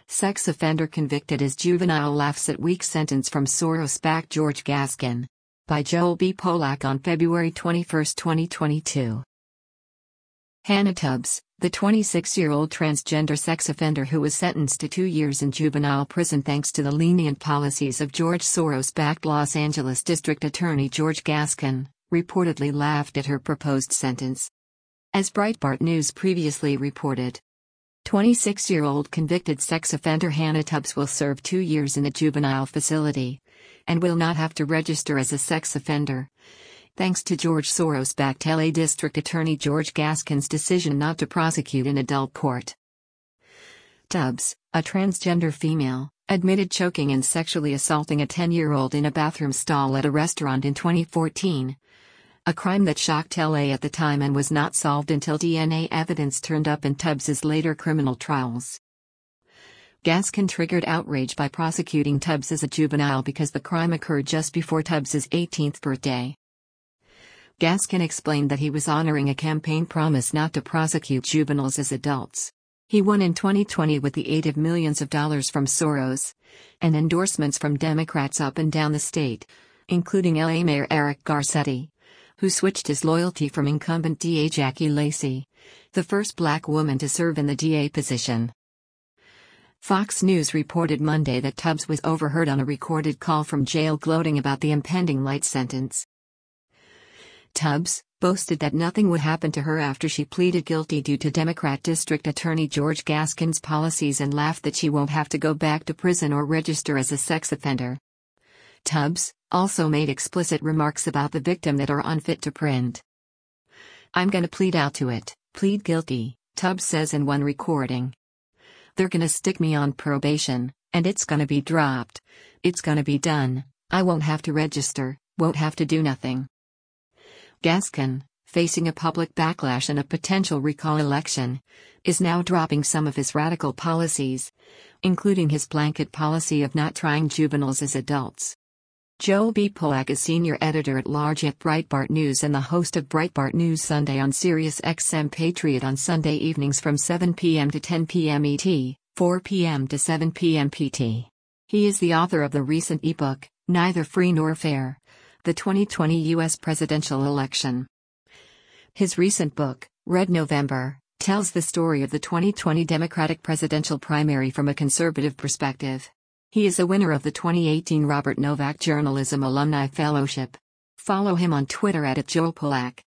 Sex offender convicted as juvenile laughs at weak sentence from Soros-backed George Gascon. By Joel B. Polak on February 21, 2022. Hannah Tubbs, the 26-year-old transgender sex offender who was sentenced to 2 years in juvenile prison thanks to the lenient policies of George Soros-backed Los Angeles District Attorney George Gascon, reportedly laughed at her proposed sentence. As Breitbart News previously reported, 26-year-old convicted sex offender Hannah Tubbs will serve 2 years in a juvenile facility and will not have to register as a sex offender, thanks to George Soros-backed LA District Attorney George Gascon's decision not to prosecute in adult court. Tubbs, a transgender female, admitted choking and sexually assaulting a 10-year-old in a bathroom stall at a restaurant in 2014. A crime that shocked LA at the time and was not solved until DNA evidence turned up in Tubbs's later criminal trials. Gascon triggered outrage by prosecuting Tubbs as a juvenile because the crime occurred just before Tubbs's 18th birthday. Gascon explained that he was honoring a campaign promise not to prosecute juveniles as adults. He won in 2020 with the aid of millions of dollars from Soros and endorsements from Democrats up and down the state, including LA Mayor Eric Garcetti, who switched his loyalty from incumbent DA Jackie Lacey, the first black woman to serve in the DA position. Fox News reported Monday that Tubbs was overheard on a recorded call from jail gloating about the impending light sentence. Tubbs boasted that nothing would happen to her after she pleaded guilty due to Democrat District Attorney George Gascon's policies and laughed that she won't have to go back to prison or register as a sex offender. Tubbs also made explicit remarks about the victim that are unfit to print. "I'm gonna plead out to it, plead guilty," Tubbs says in one recording. "They're gonna stick me on probation, and it's gonna be dropped. It's gonna be done. I won't have to register, won't have to do nothing." Gascon, facing a public backlash and a potential recall election, is now dropping some of his radical policies, including his blanket policy of not trying juveniles as adults. Joel B. Polak is senior editor-at-large at Breitbart News and the host of Breitbart News Sunday on Sirius XM Patriot on Sunday evenings from 7 p.m. to 10 p.m. ET, 4 p.m. to 7 p.m. PT. He is the author of the recent ebook, Neither Free Nor Fair: The 2020 U.S. Presidential Election. His recent book, Red November, tells the story of the 2020 Democratic presidential primary from a conservative perspective. He is a winner of the 2018 Robert Novak Journalism Alumni Fellowship. Follow him on Twitter @JoelPolak.